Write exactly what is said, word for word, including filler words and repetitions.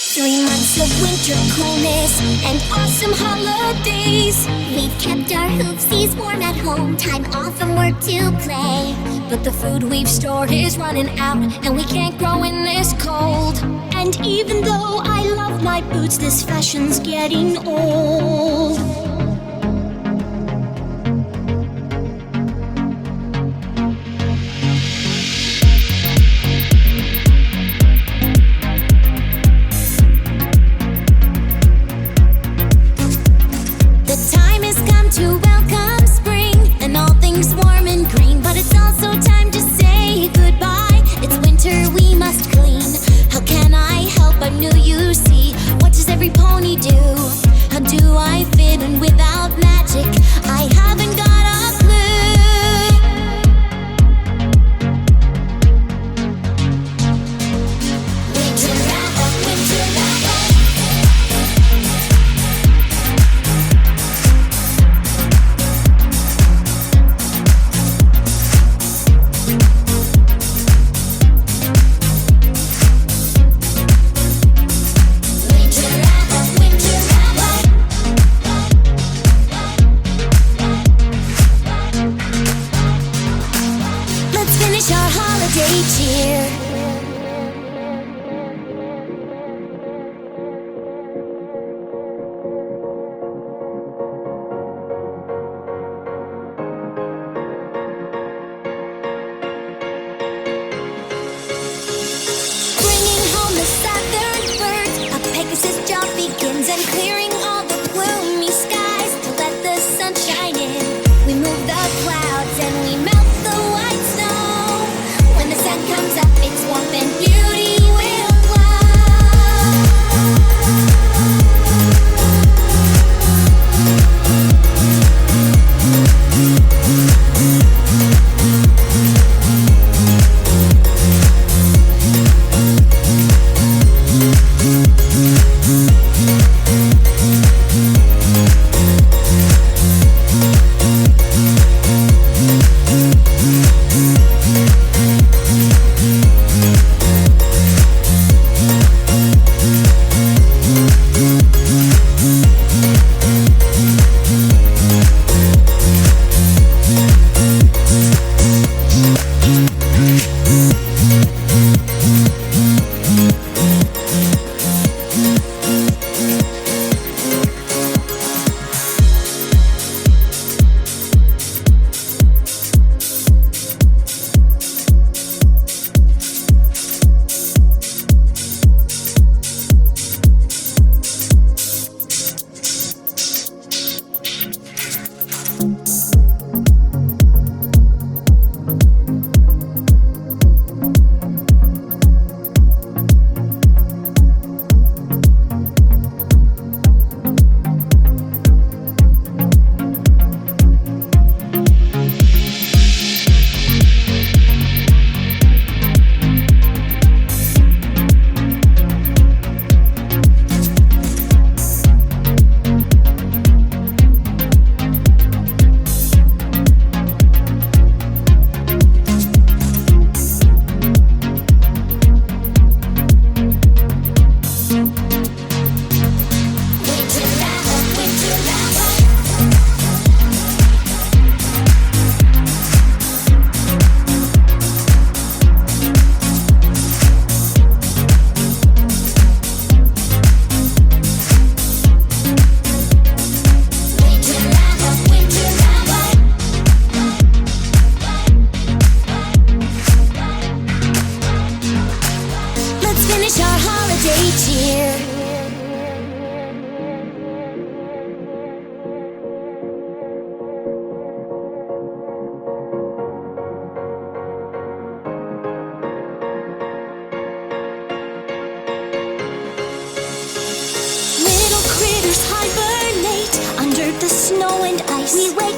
Three months of winter coolness and awesome holidays. We've kept our hoofsies warm at home, time off from work to play. But the food we've stored is running out, and we can't grow in this cold. And even though I love my boots, this fashion's getting old. And clearing all the gloomy skies to let the sun shine in. We move the clouds and we melt the white snow. When the sun comes up, it's warmth and beauty will snow and ice. We wait